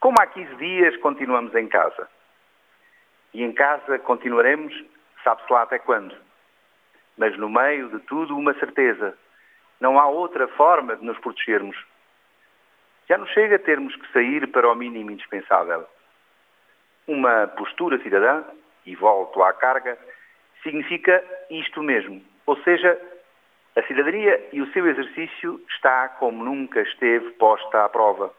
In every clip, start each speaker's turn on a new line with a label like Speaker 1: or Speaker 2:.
Speaker 1: Como há 15 dias continuamos em casa. E em casa continuaremos, sabe-se lá até quando. Mas no meio de tudo uma certeza. Não há outra forma de nos protegermos. Já não chega a termos que sair para o mínimo indispensável. Uma postura cidadã, e volto à carga, significa isto mesmo. Ou seja, a cidadania e o seu exercício está como nunca esteve posta à prova.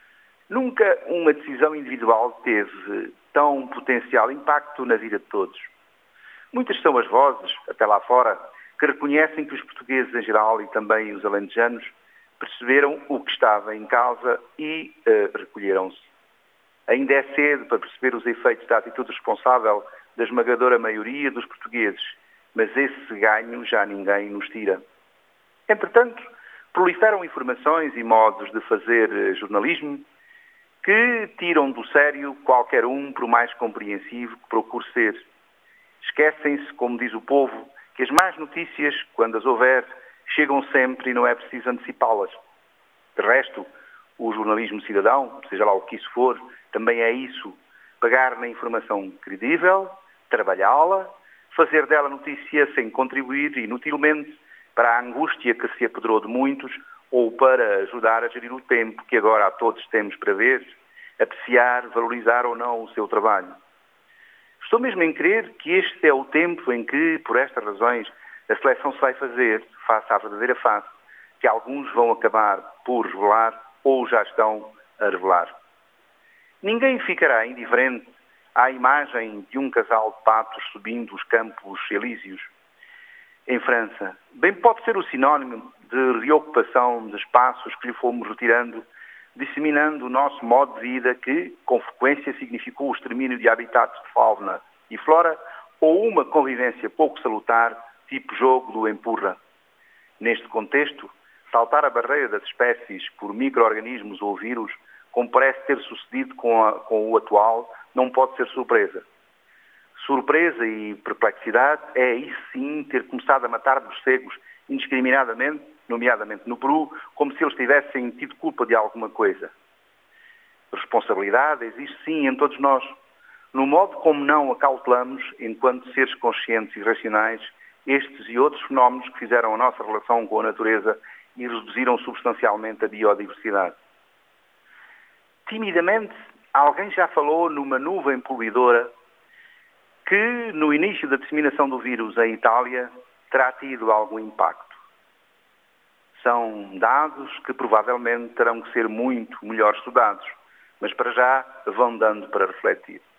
Speaker 1: Nunca uma decisão individual teve tão potencial impacto na vida de todos. Muitas são as vozes, até lá fora, que reconhecem que os portugueses em geral e também os alentejanos perceberam o que estava em causa e recolheram-se. Ainda é cedo para perceber os efeitos da atitude responsável da esmagadora maioria dos portugueses, mas esse ganho já ninguém nos tira. Entretanto, proliferam informações e modos de fazer jornalismo que tiram do sério qualquer um, por mais compreensivo que procure ser. Esquecem-se, como diz o povo, que as más notícias, quando as houver, chegam sempre e não é preciso antecipá-las. De resto, o jornalismo cidadão, seja lá o que isso for, também é isso. Pegar na informação credível, trabalhá-la, fazer dela notícia sem contribuir inutilmente para a angústia que se apoderou de muitos ou para ajudar a gerir o tempo que agora a todos temos para ver, apreciar, valorizar ou não o seu trabalho. Estou mesmo em crer que este é o tempo em que, por estas razões, a seleção se vai fazer face à verdadeira face, que alguns vão acabar por revelar ou já estão a revelar. Ninguém ficará indiferente à imagem de um casal de patos subindo os campos elíseos em França. Bem pode ser o sinónimo de reocupação de espaços que lhe fomos retirando, disseminando o nosso modo de vida que, com frequência, significou o extermínio de habitats de fauna e flora ou uma convivência pouco salutar, tipo jogo do empurra. Neste contexto, saltar a barreira das espécies por micro-organismos ou vírus, como parece ter sucedido com o atual, não pode ser surpresa. Surpresa e perplexidade é, isso sim, ter começado a matar morcegos indiscriminadamente, nomeadamente no Peru, como se eles tivessem tido culpa de alguma coisa. Responsabilidade existe sim em todos nós, no modo como não acautelamos, enquanto seres conscientes e racionais, estes e outros fenómenos que fizeram a nossa relação com a natureza e reduziram substancialmente a biodiversidade. Timidamente, alguém já falou numa nuvem poluidora que, no início da disseminação do vírus em Itália, terá tido algum impacto. São dados que provavelmente terão que ser muito melhor estudados, mas para já vão dando para refletir.